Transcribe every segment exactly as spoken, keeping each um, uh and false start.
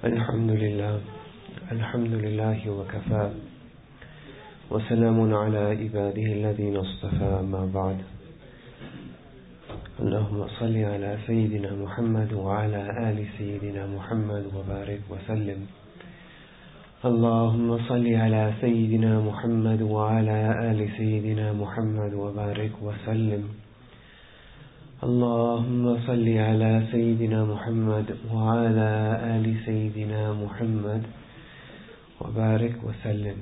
الحمد لله الحمد لله وكفى وسلام على عباده الذين اصطفى ما بعد اللهم صل على سيدنا محمد وعلى آل سيدنا محمد وبارك وسلم اللهم صل على سيدنا محمد وعلى آل سيدنا محمد وبارك وسلم اللهم صل على سيدنا محمد وعلى آل سيدنا محمد وبارك وسلم.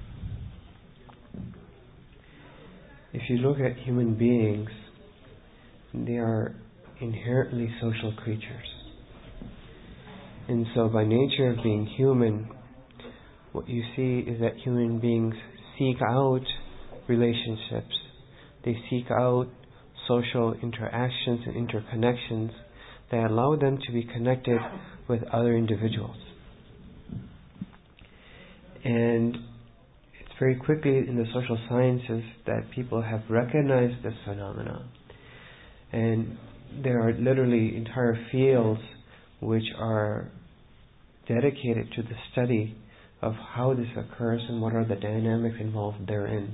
If you look at human beings, they are inherently social creatures. And so by nature of being human, what you see is that human beings seek out relationships. They seek out social interactions and interconnections that allow them to be connected with other individuals. And it's very quickly in the social sciences that people have recognized this phenomenon. And there are literally entire fields which are dedicated to the study of how this occurs and what are the dynamics involved therein.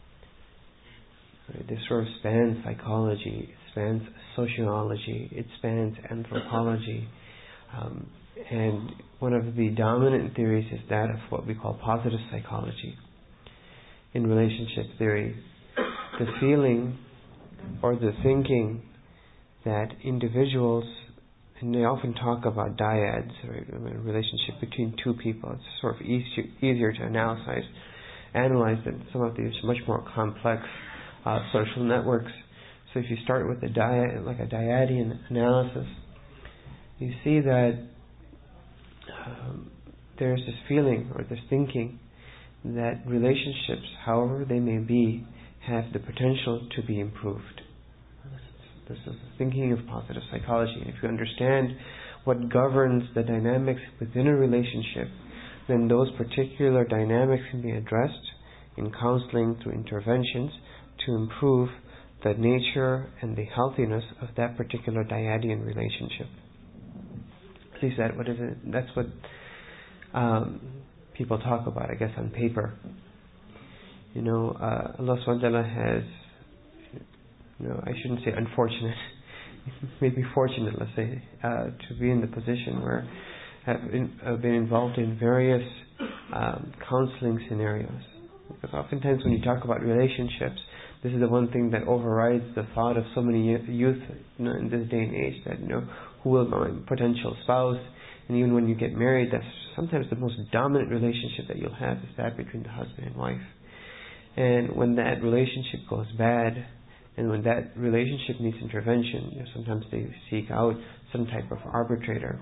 This sort of spans psychology, it spans sociology, it spans anthropology. Um, and one of the dominant theories is that of what we call positive psychology. In relationship theory, the feeling or the thinking that individuals, and they often talk about dyads, or a relationship between two people, it's sort of easier, easier to analyze, analyze than some of these much more complex Uh, social networks. So if you start with a dyad, like a dyadian analysis, you see that um, there's this feeling or this thinking that relationships, however they may be, have the potential to be improved. This is the thinking of positive psychology. And if you understand what governs the dynamics within a relationship, then those particular dynamics can be addressed in counseling through interventions to improve the nature and the healthiness of that particular dyadian relationship. At least that what is it? That's what um, people talk about, I guess, on paper. You know, uh, Allah subhanahu wa ta'ala has, you know, I shouldn't say unfortunate, maybe fortunate, let's say, uh, to be in the position where have been, uh, been involved in various um, counseling scenarios. Because oftentimes when you talk about relationships, this is the one thing that overrides the thought of so many youth, you know, in this day and age, that, you know, who will my potential spouse? And even when you get married, that's sometimes the most dominant relationship that you'll have is that between the husband and wife. And when that relationship goes bad, and when that relationship needs intervention, you know, sometimes they seek out some type of arbitrator.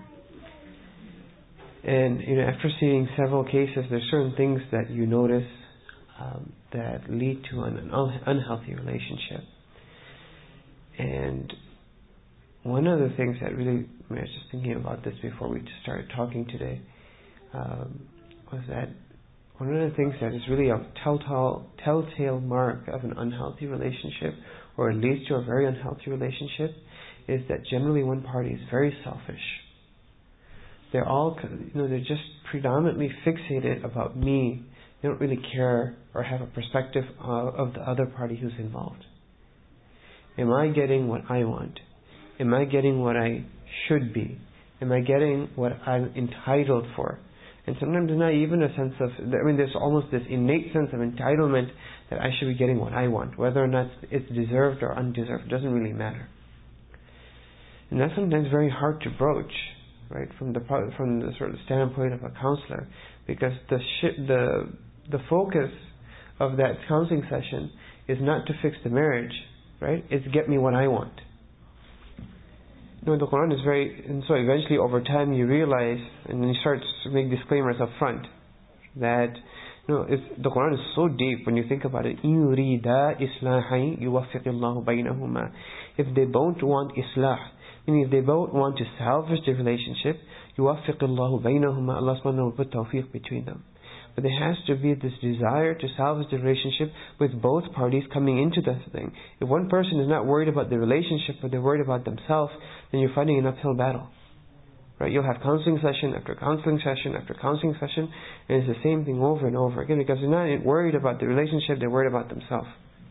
And, you know, after seeing several cases, there's certain things that you notice Um, that lead to an, an unhealthy relationship. And one of the things that really, I, mean, I was just thinking about this before we started talking today, um, was that one of the things that is really a telltale, telltale mark of an unhealthy relationship, or it leads to a very unhealthy relationship, is that generally one party is very selfish. They're all, you know, they're just predominantly fixated about me. They don't really care or have a perspective of, of the other party who's involved. Am I getting what I want? Am I getting what I should be? Am I getting what I'm entitled for? And sometimes there's not even a sense of, I mean, there's almost this innate sense of entitlement that I should be getting what I want. Whether or not it's deserved or undeserved, it doesn't really matter. And that's sometimes very hard to broach, right, from the from the sort of standpoint of a counselor, because the sh- the The focus of that counseling session is not to fix the marriage, right? It's get me what I want. You know, the Quran is very, and so eventually over time you realize, and then you start to make disclaimers up front, that, you know, if the Quran is so deep when you think about it. إِن يُرِيدَا إِصْلَاحًا يُوَفِّقِ اللَّهُ بَيْنَهُمَا. If they both want islah, meaning if they both want to salvage the relationship, يُوَفِّقِ اللَّهُ بَيْنَهُمَا, Allah subhanahu wa ta'ala will put tawfiq between them. But there has to be this desire to salvage the relationship with both parties coming into the thing. If one person is not worried about the relationship, but they're worried about themselves, then you're fighting an uphill battle. Right? You'll have counseling session after counseling session after counseling session, and it's the same thing over and over again, because they're not worried about the relationship, they're worried about themselves.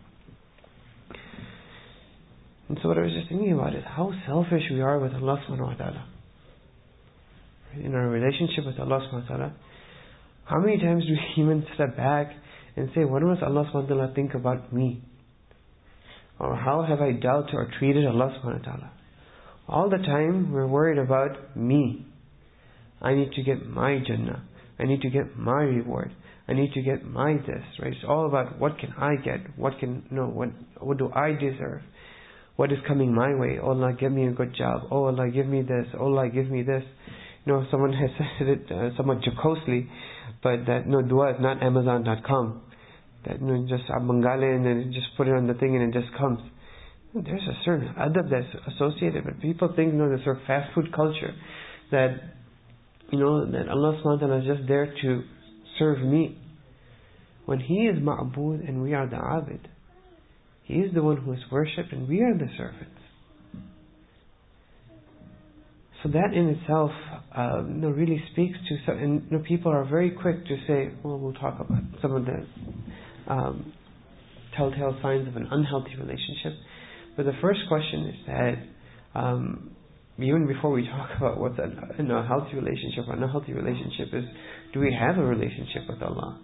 And so what I was just thinking about is how selfish we are with Allah subhanahu wa ta'ala. In our relationship with Allah subhanahu wa ta'ala, how many times do we even step back and say, what does Allah subhanahu wa ta'ala think about me? Or how have I dealt or treated Allah subhanahu wa ta'ala? All the time we're worried about me. I need to get my Jannah. I need to get my reward. I need to get my this. Right? It's all about what can I get? What can no? What what do I deserve? What is coming my way? Oh Allah, give me a good job. Oh Allah, give me this. Oh Allah, give me this. You know, someone has said it uh, somewhat jocosely, but that no dua is not Amazon dot com. That you know, just a Bangale and then just put it on the thing and it just comes. There's a certain adab that's associated, but people think, you know, this sort of fast food culture, that, you know, that Allah subhanahu wa ta'ala is just there to serve me. When He is ma'bud and we are the abid, He is the one who is worshipped and we are the servants. So that in itself, uh, you know, really speaks to some, and you know, people are very quick to say, well, we'll talk about some of the um, telltale signs of an unhealthy relationship. But the first question is that, um, even before we talk about what's a, you know, a healthy relationship or an unhealthy relationship, is, do we have a relationship with Allah?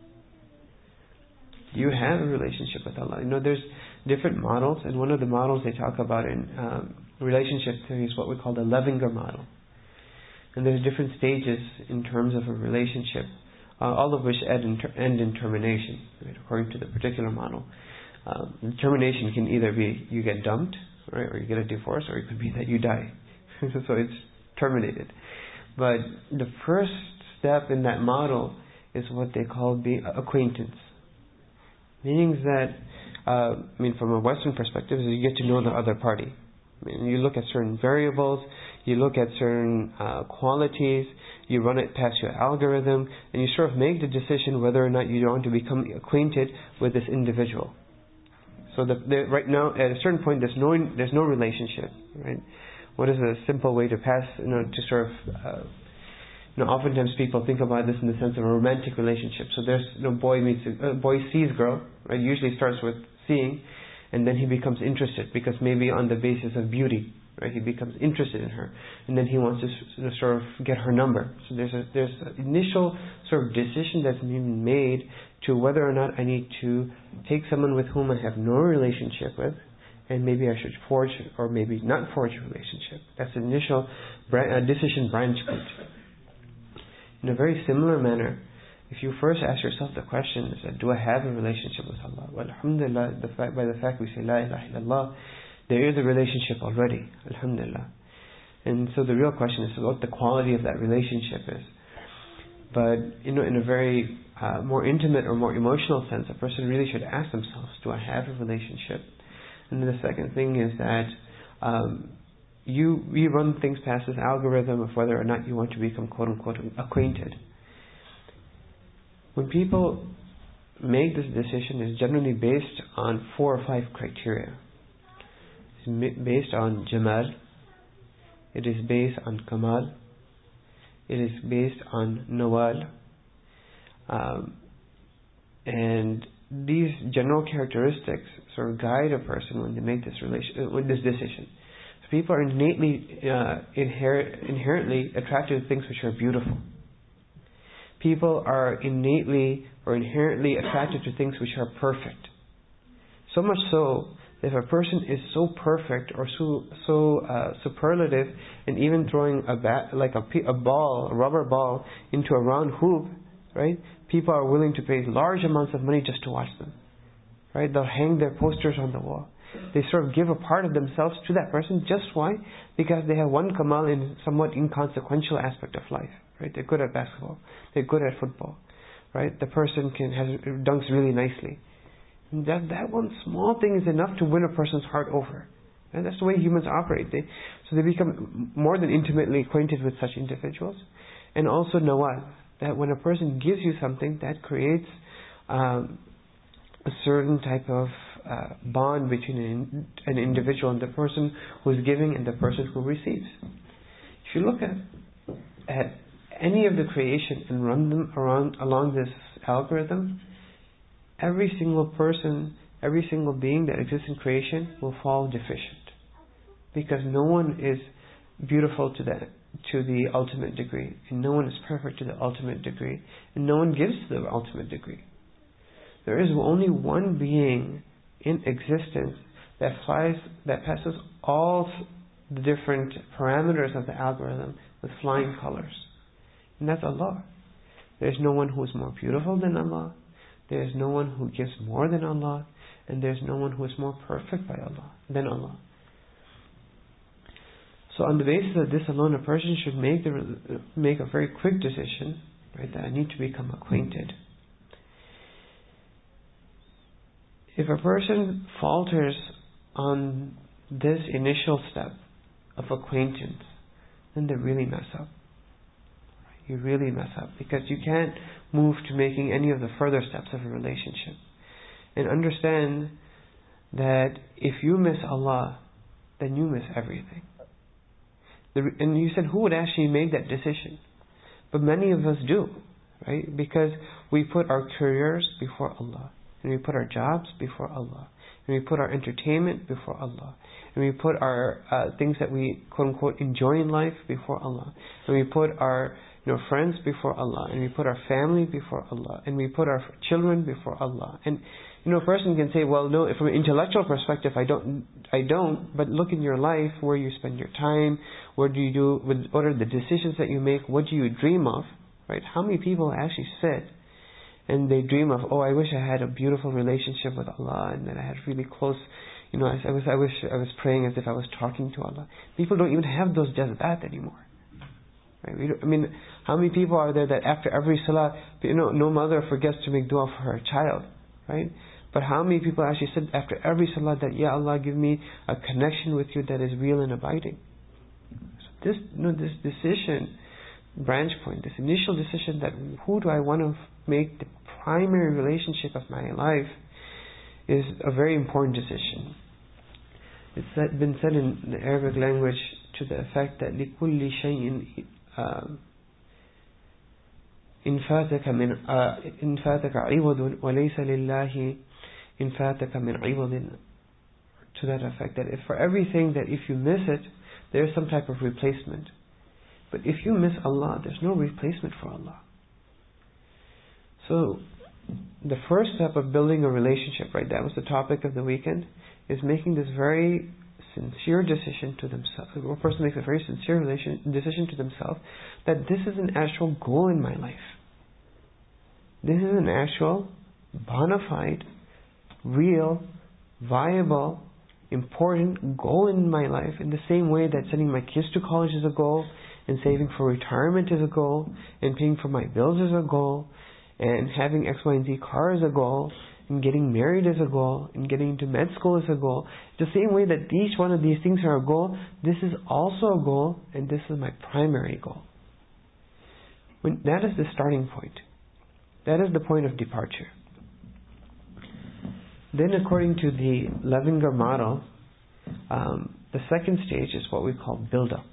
Do you have a relationship with Allah? You know, there's different models, and one of the models they talk about in um, relationship theory is what we call the Levinger model. And there's different stages in terms of a relationship, uh, all of which end in, ter- end in termination, right, according to the particular model. Um, termination can either be you get dumped, right, or you get a divorce, or it could be that you die. So it's terminated. But the first step in that model is what they call being acquaintance. Meaning that, uh, I mean, from a Western perspective, is you get to know the other party. I mean, you look at certain variables, you look at certain uh, qualities, you run it past your algorithm, and you sort of make the decision whether or not you want to become acquainted with this individual. So the, the, right now, at a certain point, there's no there's no relationship, right? What is a simple way to pass, you know, to sort of, uh, you know, oftentimes people think about this in the sense of a romantic relationship. So there's, you know, boy meets, uh, boy sees girl, right? Usually starts with seeing, and then he becomes interested because maybe on the basis of beauty, right? He becomes interested in her, and then he wants to, you know, sort of get her number. So there's a there's an initial sort of decision that's being made to whether or not I need to take someone with whom I have no relationship with, and maybe I should forge or maybe not forge a relationship. That's the initial bran- uh, decision branch point. In a very similar manner, if you first ask yourself the question, is that, do I have a relationship with Allah? Well, alhamdulillah, the fact, by the fact we say La ilaha illallah, there is a relationship already, alhamdulillah. And so the real question is what the quality of that relationship is. But, you know, in a very uh, more intimate or more emotional sense, a person really should ask themselves, do I have a relationship? And then the second thing is that um, you, you run things past this algorithm of whether or not you want to become quote-unquote acquainted. When people make this decision, it's generally based on four or five criteria. It's based on Jamal, it is based on Kamal, it is based on Nawal, um, and these general characteristics sort of guide a person when they make this relation, uh, with this decision. So people are innately, uh, inher- inherently attracted to things which are beautiful. People are innately or inherently attracted to things which are perfect. So much so, if a person is so perfect or so so uh, superlative, and even throwing a bat, like a, a ball, a rubber ball, into a round hoop, right? People are willing to pay large amounts of money just to watch them, right? They'll hang their posters on the wall. They sort of give a part of themselves to that person. Just why? Because they have one kamal in somewhat inconsequential aspect of life, right? They're good at basketball. They're good at football, right? The person can has dunks really nicely. And that that one small thing is enough to win a person's heart over. And that's the way humans operate. They, so they become more than intimately acquainted with such individuals. And also nawal, that when a person gives you something, that creates um, a certain type of uh, bond between an, an individual and the person who is giving and the person who receives. If you look at at any of the creation and run them around along this algorithm, every single person, every single being that exists in creation will fall deficient, because no one is beautiful to that to the ultimate degree, and no one is perfect to the ultimate degree, and no one gives to the ultimate degree. There is only one being in existence that flies, that passes all the different parameters of the algorithm with flying colors, and that's Allah. There is no one who is more beautiful than Allah. There is no one who gives more than Allah, and there is no one who is more perfect by Allah than Allah. So on the basis of this alone, a person should make the make a very quick decision, right? That I need to become acquainted. If a person falters on this initial step of acquaintance, then they really mess up. You really mess up, because you can't move to making any of the further steps of a relationship. And understand that if you miss Allah, then you miss everything. The, and you said, who would actually make that decision? But many of us do, right? Because we put our careers before Allah, and we put our jobs before Allah, and we put our entertainment before Allah, and we put our uh, things that we quote unquote enjoy in life before Allah, and we put our you know friends before Allah, and we put our family before Allah, and we put our children before Allah. And you know, a person can say, well, no, from an intellectual perspective, I don't, I don't. But look in your life, where you spend your time, what do you do, what are the decisions that you make, what do you dream of, right? How many people actually sit and they dream of, oh, I wish I had a beautiful relationship with Allah, and that I had really close, you know, I, I was, I wish I was praying as if I was talking to Allah. People don't even have those jazbat anymore. Right? We I mean, how many people are there that after every salah, you know, no mother forgets to make dua for her child, right? But how many people actually said after every salah that, Ya Allah, give me a connection with you that is real and abiding? So this, you know, this decision, branch point, this initial decision that who do I want to make the primary relationship of my life, is a very important decision. It's said, been said in the Arabic language to the effect that لِكُلِّ شَيْءٍ إِنْ فَاتَكَ مِنْ إِنْ فَاتَكَ عِوَضٌ وَلَيْسَ لِلَّهِ إِنْ فَاتَكَ مِنْ عِوَضٍ, to that effect, that if for everything that if you miss it, there is some type of replacement. But if you miss Allah, there's no replacement for Allah. So the first step of building a relationship, right, that was the topic of the weekend, is making this very sincere decision to themselves. A person makes a very sincere relation, decision to themselves that this is an actual goal in my life. This is an actual, bona fide, real, viable, important goal in my life, in the same way that sending my kids to college is a goal, and saving for retirement is a goal, and paying for my bills is a goal, and having X, Y, and Z car is a goal, and getting married is a goal, and getting into med school is a goal. The same way that each one of these things are a goal, this is also a goal, and this is my primary goal. When, that is the starting point. That is the point of departure. Then, according to the Levinger model, um, the second stage is what we call build-up.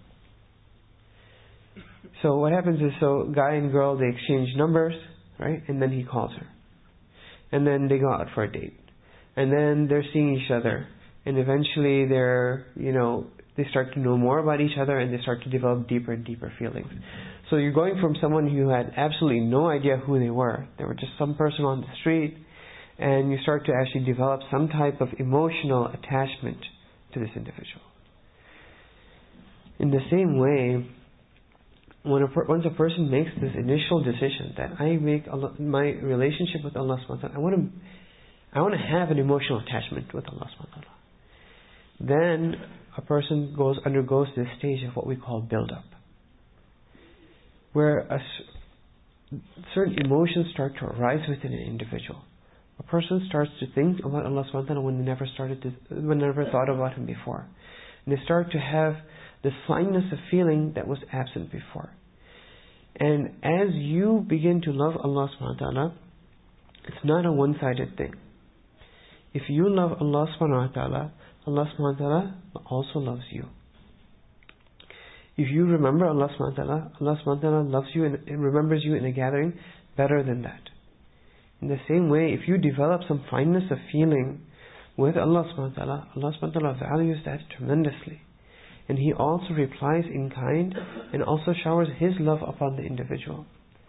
So what happens is, so guy and girl, they exchange numbers, right? And then he calls her. And then they go out for a date. And then they're seeing each other. And eventually they're, you know, they start to know more about each other, and they start to develop deeper and deeper feelings. So you're going from someone who had absolutely no idea who they were. They were just some person on the street, and you start to actually develop some type of emotional attachment to this individual. In the same way, when a per, once a person makes this initial decision that I make Allah, my relationship with Allah subhanahu wa ta'ala, I want to I want to have an emotional attachment with Allah subhanahu wa ta'ala, then a person goes undergoes this stage of what we call build-up, where a, certain emotions start to arise within an individual. A person starts to think about Allah subhanahu wa ta'ala when they never started to, when they never thought about Him before. And they start to have this fineness of feeling that was absent before. And as you begin to love Allah subhanahu wa ta'ala, it's not a one-sided thing. If you love Allah subhanahu wa ta'ala, Allah subhanahu wa ta'ala also loves you. If you remember Allah subhanahu wa ta'ala, Allah subhanahu wa ta'ala loves you and, and remembers you in a gathering better than that. In the same way, if you develop some fineness of feeling with Allah subhanahu wa ta'ala, Allah subhanahu wa ta'ala values that tremendously. And He also replies in kind and also showers His love upon the individual.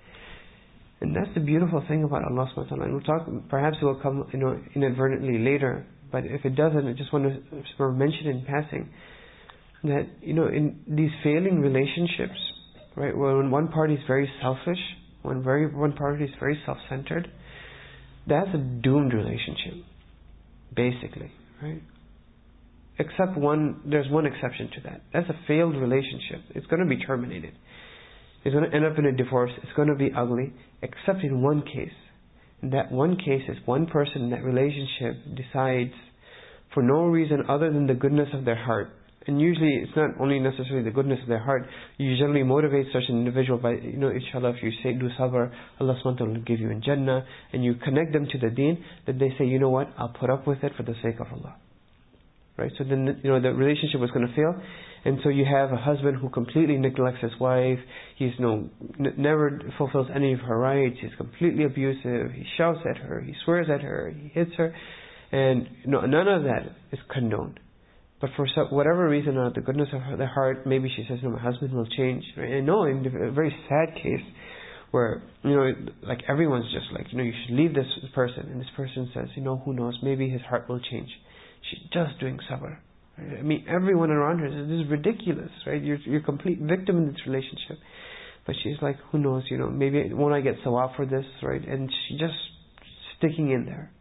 And that's the beautiful thing about Allah subhanahu wa ta'ala. And we'll talk, perhaps it will come, you know, inadvertently later, but if it doesn't, I just want to sort of mention in passing that, you know, in these failing relationships, right, when one party is very selfish, when very one party is very self-centered, that's a doomed relationship, basically, right? Except one, there's one exception to that. That's a failed relationship. It's going to be terminated. It's going to end up in a divorce. It's going to be ugly, except in one case. And that one case is one person in that relationship decides, for no reason other than the goodness of their heart. And usually it's not only necessarily the goodness of their heart. You generally motivate such an individual by, you know, inshallah, if you say do sabr, Allah subhanahu wa ta'ala will give you in Jannah, and you connect them to the deen, that they say, you know what, I'll put up with it for the sake of Allah. Right? So then, you know, the relationship was going to fail. And so you have a husband who completely neglects his wife. He's you know, n- never fulfills any of her rights. He's completely abusive. He shouts at her. He swears at her. He hits her. And you know, none of that is condoned. But for some, whatever reason, out of the goodness of her, the heart, maybe she says, no, my husband will change. Right? And no, in a very sad case where, you know, like everyone's just like, you know, you should leave this person. And this person says, you know, who knows, maybe his heart will change. She's just doing sabr. Right? I mean, everyone around her says, this is ridiculous, right? You're, you're a complete victim in this relationship. But she's like, who knows, you know, maybe won't I get sawab for this, right? And she's just sticking in there.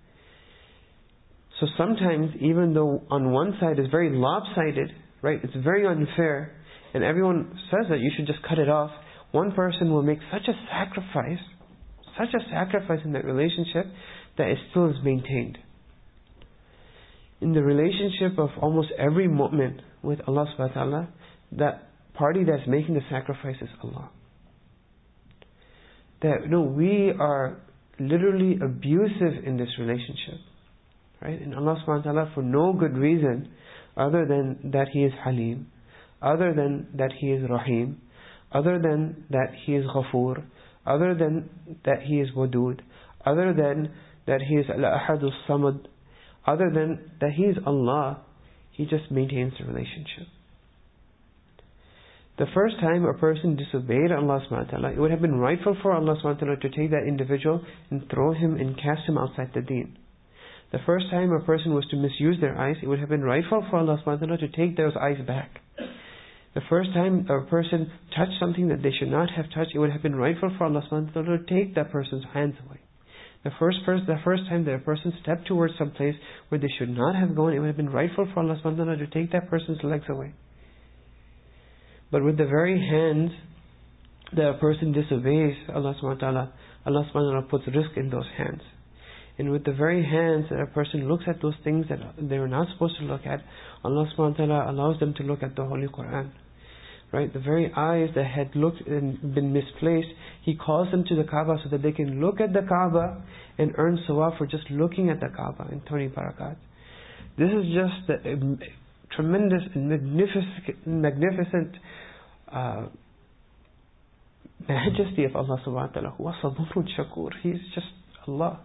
So sometimes, even though on one side is very lopsided, right, it's very unfair, and everyone says that you should just cut it off, one person will make such a sacrifice, such a sacrifice in that relationship, that it still is maintained. In the relationship of almost every mu'min with Allah subhanahu wa ta'ala, that party that's making the sacrifice is Allah. That, you know, we are literally abusive in this relationship. Right? And Allah subhanahu wa ta'ala, for no good reason other than that He is Halim, other than that He is Rahim, other than that He is Ghafoor, other than that He is Wadud, other than that He is Al-Ahad Al-Samad, other than that He is Allah, He just maintains the relationship. The first time a person disobeyed Allah subhanahu wa ta'ala, it would have been rightful for Allah subhanahu wa ta'ala to take that individual and throw him and cast him outside the deen. The first time a person was to misuse their eyes, it would have been rightful for Allah subhanahu wa ta'ala to take those eyes back. The first time a person touched something that they should not have touched, it would have been rightful for Allah subhanahu wa ta'ala to take that person's hands away. The first, first, the first time that a person stepped towards some place where they should not have gone, it would have been rightful for Allah subhanahu wa ta'ala to take that person's legs away. But with the very hands that a person disobeys Allah subhanahu wa ta'ala, Allah subhanahu wa ta'ala puts risk in those hands. And with the very hands that a person looks at those things that they were not supposed to look at, Allah subhanahu wa ta'ala allows them to look at the Holy Quran. Right? The very eyes that had looked and been misplaced, He calls them to the Kaaba so that they can look at the Kaaba and earn sawab for just looking at the Kaaba and twenty barakat. This is just the um, tremendous and magnificent, magnificent uh, majesty of Allah subhanahu wa ta'ala. Huwa Saburun Shakur. He is just Allah.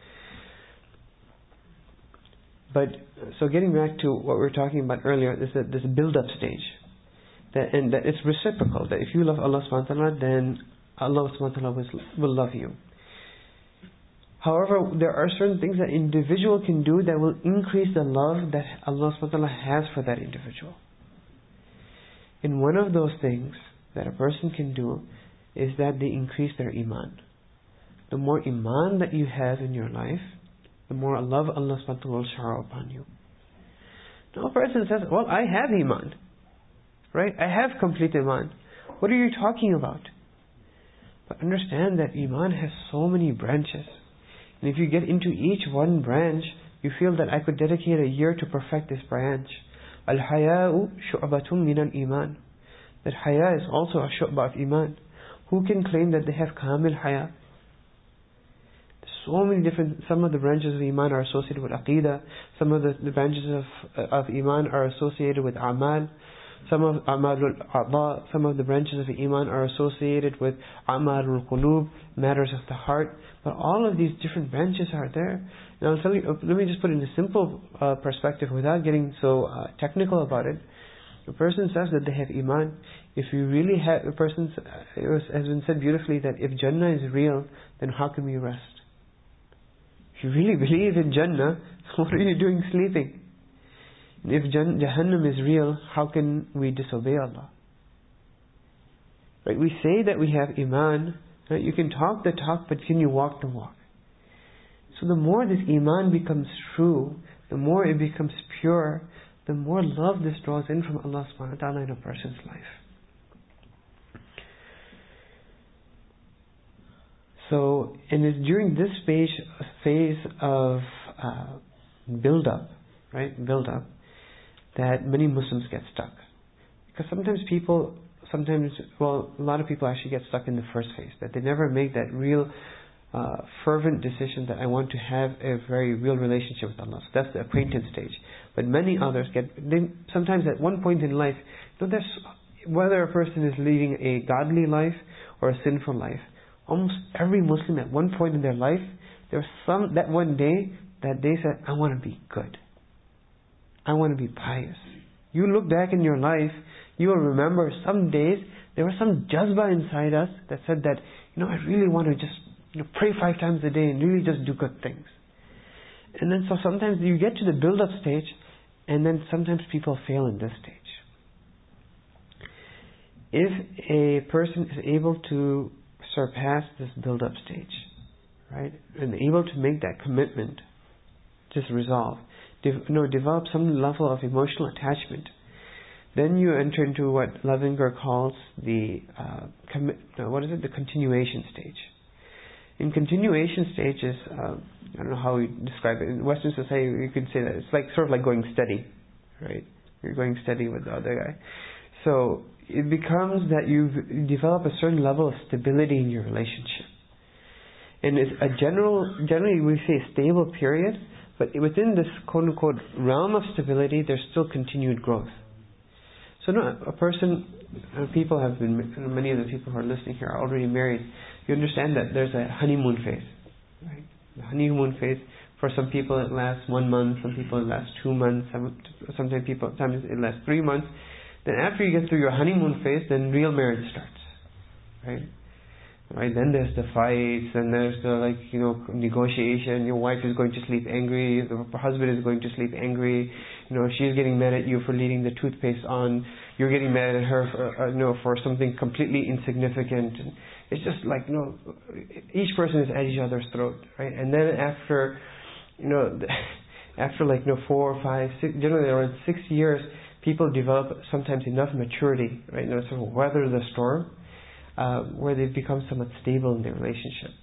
But, so getting back to what we were talking about earlier, is that this build-up stage. That, and that it's reciprocal. That if you love Allah subhanahu wa ta'ala, then Allah subhanahu wa ta'ala will, will love you. However, there are certain things that an individual can do that will increase the love that Allah subhanahu wa ta'ala has for that individual. And one of those things that a person can do is that they increase their iman. The more iman that you have in your life, the more love Allah subhanahu wa ta'ala will shower upon you. Now a person says, well, I have iman. Right? I have complete iman. What are you talking about? But understand that iman has so many branches. And if you get into each one branch, you feel that I could dedicate a year to perfect this branch. Al-haya'u shu'batun min al-iman. That haya is also a shu'ba of iman. Who can claim that they have kamil haya? So many different, some of the branches of iman are associated with aqidah, some of the, the branches of, of iman are associated with amal. Some of A'malul A'dha, some of the branches of Iman are associated with A'malul Qulub, matters of the heart. But all of these different branches are there. Now, I'll tell you, let me just put it in a simple uh, perspective without getting so uh, technical about it. A person says that they have Iman. If you really have, a person, it was, has been said beautifully that if Jannah is real, then how can we rest? If you really believe in Jannah, what are you doing sleeping? If Jahannam is real, how can we disobey Allah? Right? We say that we have Iman. Right? You can talk the talk, but can you walk the walk? So the more this Iman becomes true, the more it becomes pure, the more love this draws in from Allah subhanahu wa ta'ala in a person's life. So, and it's during this phase, phase of uh, build up, right, build up, that many Muslims get stuck. Because sometimes people, sometimes, well, a lot of people actually get stuck in the first phase, that they never make that real uh, fervent decision that I want to have a very real relationship with Allah. So that's the acquaintance stage. But many others get, they, sometimes at one point in life, you know, there's, whether a person is leading a godly life or a sinful life, almost every Muslim at one point in their life, there's some, that one day that they said, I want to be good. I want to be pious. You look back in your life, you will remember some days there was some jazba inside us that said that, you know, I really want to just, you know, pray five times a day and really just do good things. And then so sometimes you get to the build-up stage, and then sometimes people fail in this stage. If a person is able to surpass this build-up stage, right, and able to make that commitment, just resolve, de- no, develop some level of emotional attachment, then you enter into what Levinger calls the uh, commi- no, what is it? The continuation stage. In continuation stages, uh, I don't know how we describe it. In Western society, you could say that it's like sort of like going steady, right? You're going steady with the other guy. So it becomes that you develop a certain level of stability in your relationship. And it's a general, generally we say stable period, but within this quote-unquote realm of stability, there's still continued growth. So no, a person, uh, people have been, many of the people who are listening here are already married. You understand that there's a honeymoon phase, right? The honeymoon phase, for some people it lasts one month, some people it lasts two months, some, sometimes people, sometimes it lasts three months. Then after you get through your honeymoon phase, then real marriage starts, right? Right, then there's the fights, and there's the, like, you know, negotiation. Your wife is going to sleep angry, the husband is going to sleep angry. You know, she's getting mad at you for leaving the toothpaste on. You're getting mad at her for, uh, you know, for something completely insignificant. And it's just like, you know, each person is at each other's throat, right? And then after, you know, after like, you know, four or five, six, generally around six years, people develop sometimes enough maturity, right? You know, sort of weather the storm. Uh, where they've become somewhat stable in their relationship.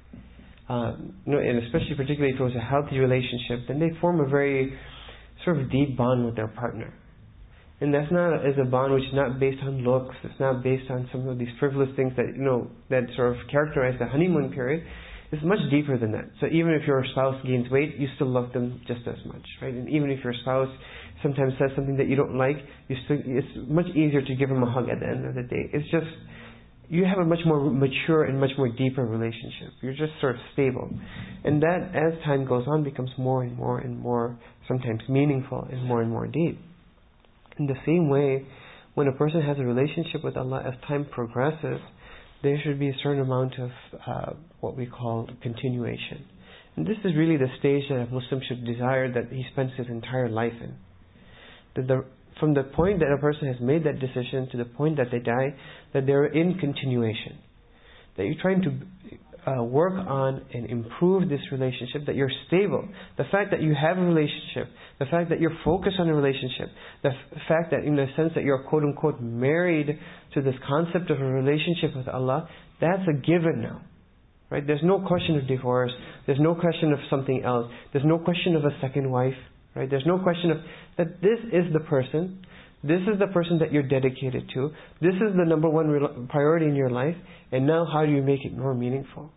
Um, you know, and especially particularly if it was a healthy relationship, then they form a very sort of deep bond with their partner. And that's not as a bond which is not based on looks, it's not based on some of these frivolous things that, you know, that sort of characterize the honeymoon period. It's much deeper than that. So even if your spouse gains weight, you still love them just as much, right? And even if your spouse sometimes says something that you don't like, you still, it's much easier to give them a hug at the end of the day. It's just, you have a much more mature and much more deeper relationship. You're just sort of stable. And that, as time goes on, becomes more and more and more sometimes meaningful and more and more deep. In the same way, when a person has a relationship with Allah, as time progresses, there should be a certain amount of uh, what we call continuation. And this is really the stage that a Muslim should desire that he spends his entire life in. That the From the point that a person has made that decision to the point that they die, that they're in continuation. That you're trying to uh, work on and improve this relationship, that you're stable. The fact that you have a relationship, the fact that you're focused on a relationship, the f- fact that in the sense that you're quote unquote married to this concept of a relationship with Allah, that's a given now. Right? There's no question of divorce, there's no question of something else, there's no question of a second wife. Right? There's no question of that this is the person, this is the person that you're dedicated to, this is the number one re- priority in your life, and now how do you make it more meaningful?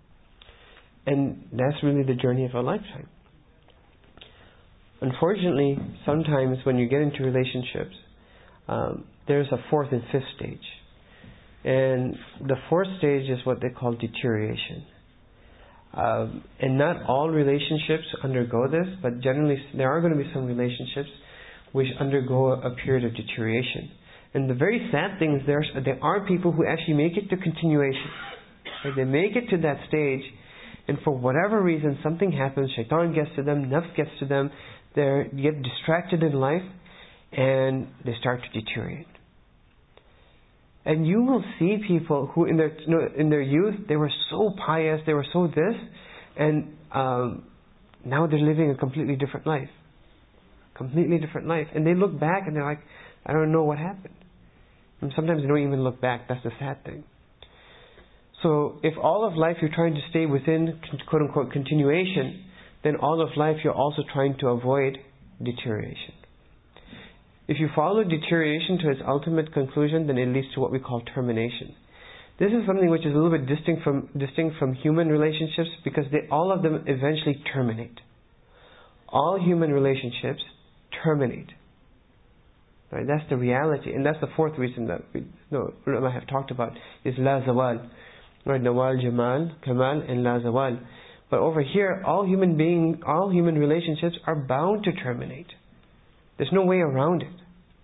And that's really the journey of a lifetime. Unfortunately, sometimes when you get into relationships, um, there's a fourth and fifth stage. And the fourth stage is what they call deterioration. Um, and not all relationships undergo this, but generally there are going to be some relationships which undergo a period of deterioration. And the very sad thing is there, there are people who actually make it to continuation. Right? They make it to that stage, and for whatever reason something happens, shaitan gets to them, nafs gets to them, they get distracted in life, and they start to deteriorate. And you will see people who in their you know, in their youth, they were so pious, they were so this, and um, now they're living a completely different life. Completely different life. And they look back and they're like, I don't know what happened. And sometimes they don't even look back. That's the sad thing. So if all of life you're trying to stay within quote unquote continuation, then all of life you're also trying to avoid deterioration. If you follow deterioration to its ultimate conclusion, then it leads to what we call termination. This is something which is a little bit distinct from distinct from human relationships, because they, all of them eventually terminate. All human relationships terminate. Right? That's the reality, and that's the fourth reason that we no, ulama have talked about is la zawal. Right? Nawal, Jamal, Kamal, and la zawal. But over here, all human being, all human relationships are bound to terminate. There's no way around it.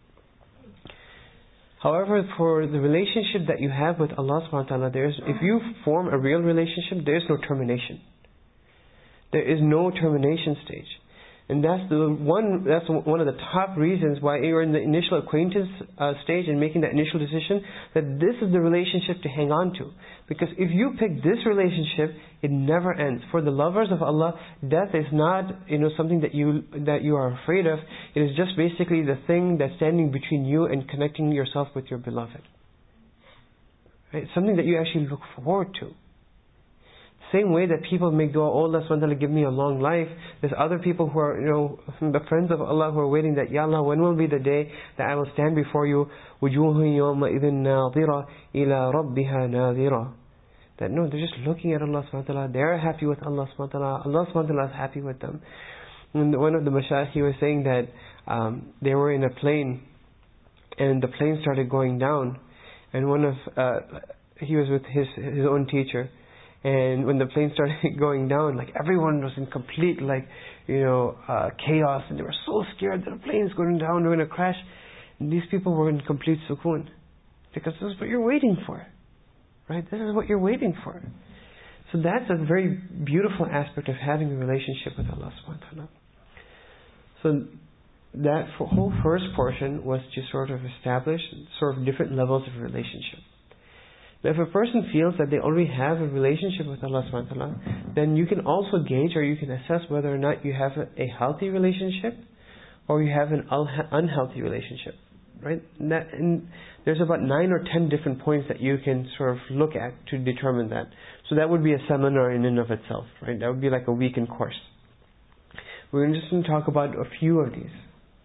However, for the relationship that you have with Allah subhanahu wa ta'ala, there's, if you form a real relationship, there is no termination. There is no termination stage. And that's the one that's one of the top reasons why you're in the initial acquaintance uh, stage and making that initial decision, that this is the relationship to hang on to. Because if you pick this relationship, it never ends. For the lovers of Allah, death is not, you know, something that you that you are afraid of. It is just basically the thing that's standing between you and connecting yourself with your beloved. Right? It's something that you actually look forward to. Same way that people make dua, oh Allah subhanahu wa ta'ala, give me a long life. There's other people who are, you know, the friends of Allah who are waiting that, Ya Allah, when will be the day that I will stand before you? وُجُوهٌ يَوْمَئِذٍ نَاظِرَةٌ إِلَىٰ رَبِّهَا نَاظِرَةٌ. That no, they're just looking at Allah subhanahu wa ta'ala. They're happy with Allah subhanahu wa ta'ala. Allah subhanahu wa ta'ala is happy with them. And one of the mashayikh, he was saying that um, they were in a plane, and the plane started going down. And one of, uh, he was with his his own teacher. And when the plane started going down, like everyone was in complete, like, you know, uh, chaos, and they were so scared that the plane is going down, we're going to crash. And these people were in complete sukoon, because this is what you're waiting for, right? This is what you're waiting for. So that's a very beautiful aspect of having a relationship with Allah subhanahu wa ta'ala. So that whole first portion was to sort of establish sort of different levels of relationship. Now, if a person feels that they already have a relationship with Allah subhanahu wa ta'ala, then you can also gauge, or you can assess whether or not you have a, a healthy relationship or you have an unhealthy relationship. Right? And that, and there's about nine or ten different points that you can sort of look at to determine that. So that would be a seminar in and of itself. Right? That would be like a weekend course. We're just going to talk about a few of these.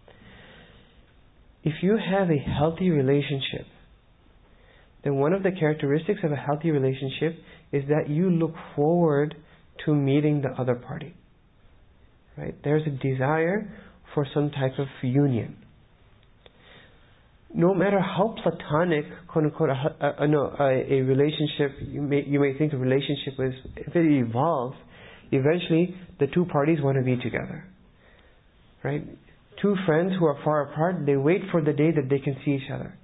If you have a healthy relationship, then one of the characteristics of a healthy relationship is that you look forward to meeting the other party. Right? There's a desire for some type of union. No matter how platonic, quote unquote, a, a, no, a, a relationship, you may you may think a relationship is, if it evolves, eventually the two parties want to be together. Right? Two friends who are far apart, they wait for the day that they can see each other.